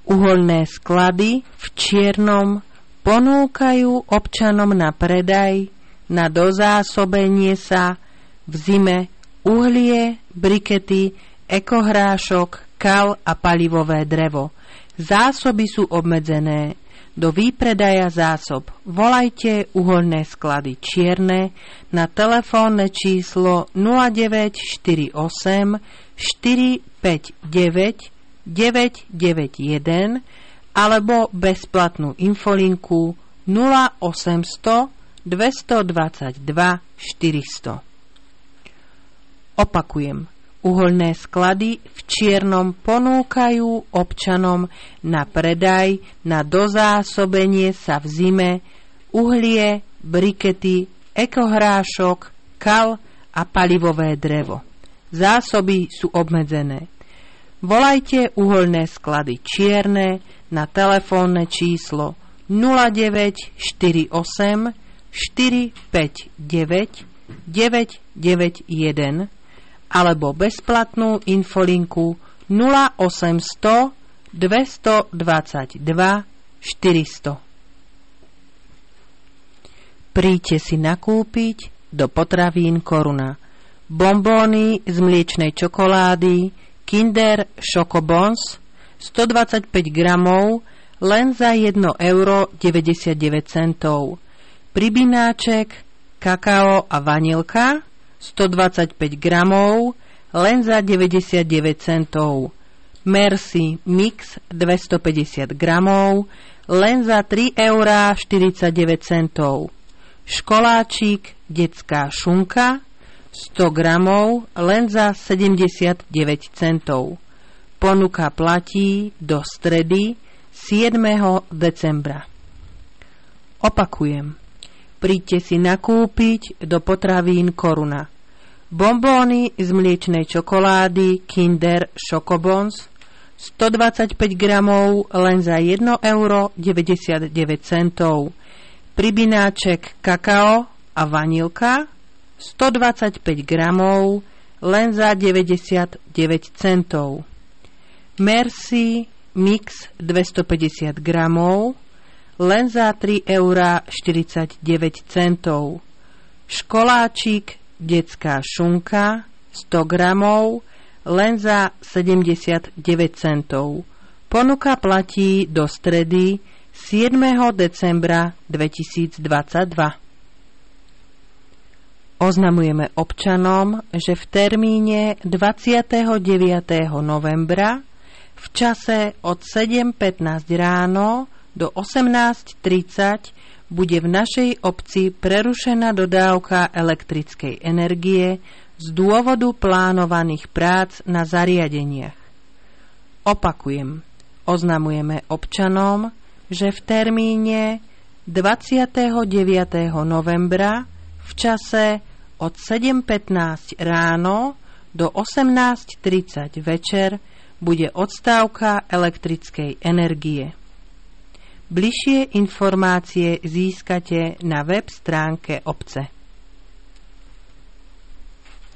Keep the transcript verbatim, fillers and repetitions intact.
Uhoľné sklady v Čiernom ponúkajú občanom na predaj, na dozásobenie sa v zime uhlie, brikety, ekohrášok, kal a palivové drevo. Zásoby sú obmedzené. Do výpredaja zásob volajte Uhoľné sklady Čierne na telefónne číslo nula deväť štyri osem štyri päť deväť deväť deväť jeden alebo bezplatnú infolinku nula osemsto dvestodvadsaťdva štyristo. Opakujem, uhoľné sklady v Čiernom ponúkajú občanom na predaj, na dozásobenie sa v zime uhlie, brikety, ekohrášok, kal a palivové drevo. Zásoby sú obmedzené. Volajte Uhoľné sklady Čierne na telefónne číslo nula deväť štyri osem štyri päť deväť deväť deväť jeden alebo bezplatnú infolinku nula osemsto dvestodvadsaťdva štyristo. Príďte si nakúpiť do potravín Koruna bombóny z mliečnej čokolády Kinder Chocobons stodvadsaťpäť gramov len za jedno euro deväťdesiatdeväť centov. Pribináček kakao a vanilka stodvadsaťpäť gramov len za deväťdesiatdeväť centov. Merci Mix dvestopäťdesiat gramov len za tri eurá štyridsaťdeväť centov. Školáčik detská šunka sto gramov len za sedemdesiatdeväť centov. Ponuka platí do stredy siedmeho decembra. Opakujem, príďte si nakúpiť do potravín Koruna bombóny z mliečnej čokolády Kinder Chocobons stodvadsaťpäť gramov len za jedno euro deväťdesiatdeväť centov. Pribináček kakao a vanilka stodvadsaťpäť gramov len za deväťdesiatdeväť centov. Merci Mix dvestopäťdesiat gramov len za tri eurá štyridsaťdeväť centov. Školáčik detská šunka sto gramov len za sedemdesiatdeväť centov. Ponuka platí do stredy siedmeho decembra dvetisícdvadsaťdva. Oznamujeme občanom, že v termíne dvadsiateho deviateho novembra v čase od sedem pätnásť ráno do osemnásť tridsať bude v našej obci prerušená dodávka elektrickej energie z dôvodu plánovaných prác na zariadeniach. Opakujem, oznamujeme občanom, že v termíne dvadsiateho deviateho novembra v čase od sedem pätnásť ráno do osemnásť tridsať večer bude odstávka elektrickej energie. Bližšie informácie získate na web stránke obce.